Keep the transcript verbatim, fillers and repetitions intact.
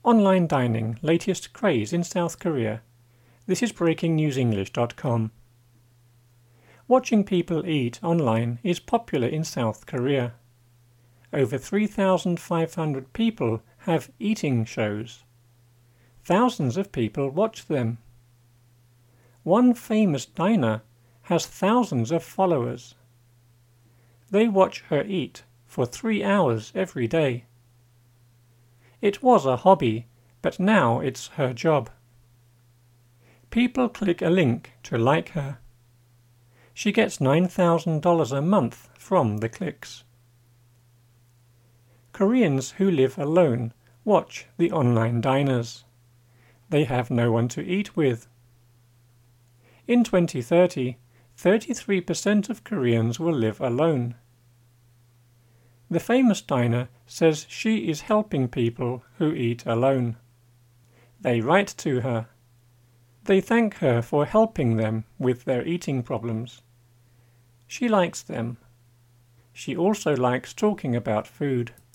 Online dining, latest craze in South Korea. This is breaking news english dot com. Watching people eat online is popular in South Korea. Over three thousand five hundred people have eating shows. Thousands of people watch them. One famous diner has thousands of followers. They watch her eat for three hours every day. It was a hobby, but now it's her job. People click a link to like her. She gets nine thousand dollars a month from the clicks. Koreans who live alone watch the online diners. They have no one to eat with. In twenty thirty, thirty-three percent of Koreans will live alone. The famous diner says she is helping people who eat alone. They write to her. They thank her for helping them with their eating problems. She likes them. She also likes talking about food.